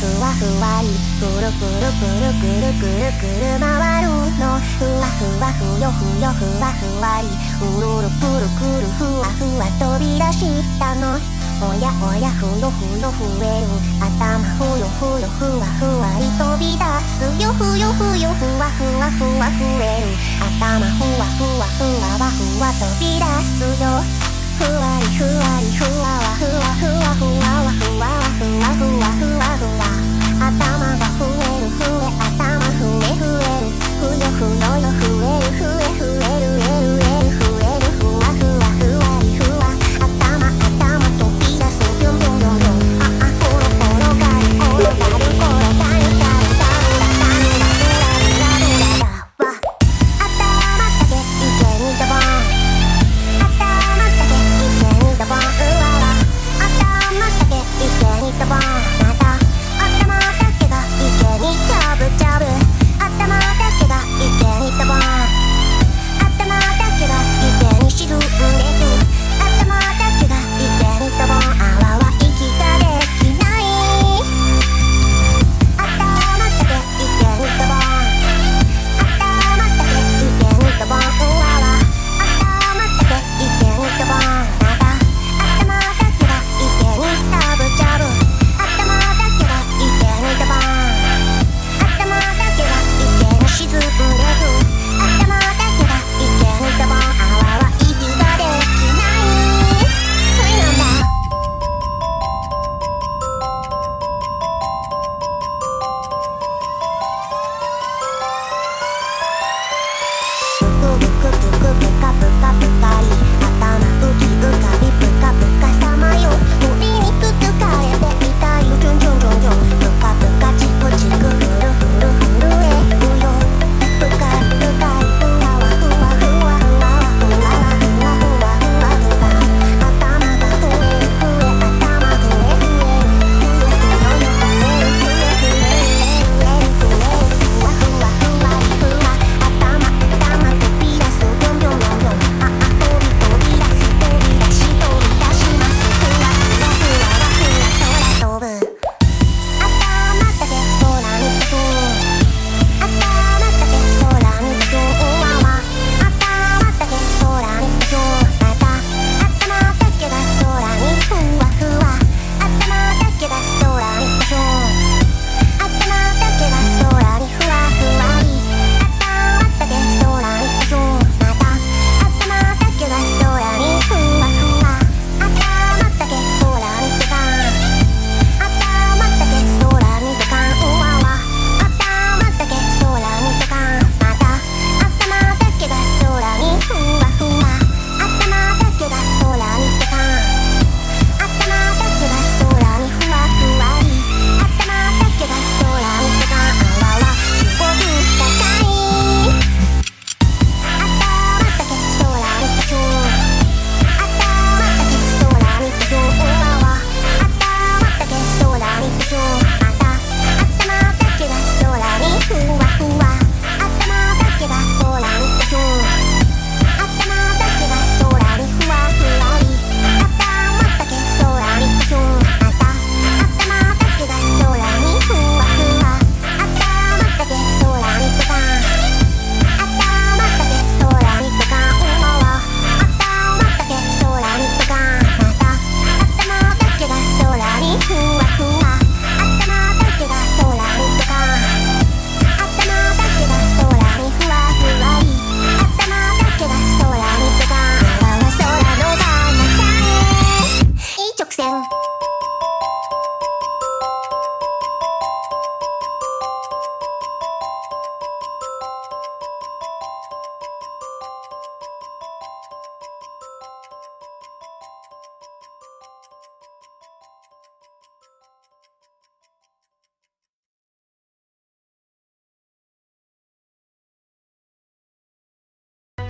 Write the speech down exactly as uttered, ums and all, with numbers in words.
ふわふわりくるくるくるくるくるくる回るのふわふわふよふよふわふわりうるるくるくるふわふわ飛び出したのおやおやふよふよ増える頭ふよふよふわふわり飛び出すよふよふよふわふわふわ増える頭ふわふわふわわふわ飛び出すよふわりふわりふわわふわふわふわわふわわふわふわふわふわ